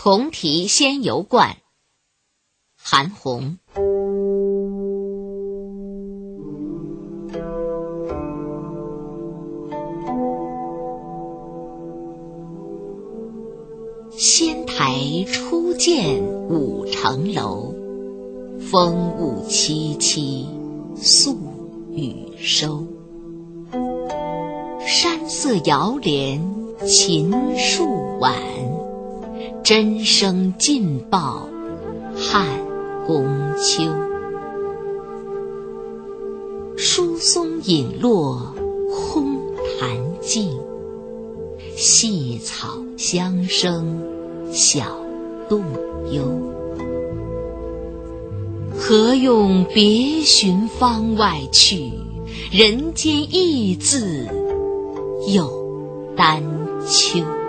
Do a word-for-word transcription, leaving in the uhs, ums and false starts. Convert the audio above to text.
同题仙游观，韩翃。仙台初见五城楼，风物凄凄宿雨收。山色遥怜秦树晚，真声尽报汉宫秋。疏松隐落空潭静，细草相生小洞幽。何用别寻方外去，人间意自有丹丘。